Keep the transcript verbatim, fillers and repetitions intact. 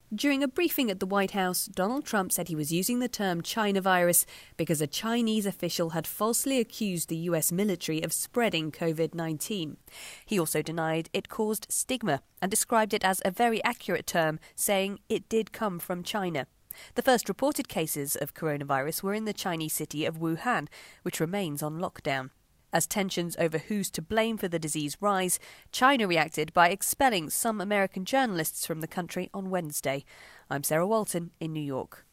During a briefing at the White House, Donald Trump said he was using the term China virus because a Chinese official had falsely accused the U S military of spreading covid nineteen. He also denied it caused stigma and described it as a very accurate term, saying it did come from China. The first reported cases of coronavirus were in the Chinese city of Wuhan, which remains on lockdown. As tensions over who's to blame for the disease rise, China reacted by expelling some American journalists from the country on Wednesday. I'm Sarah Walton in New York.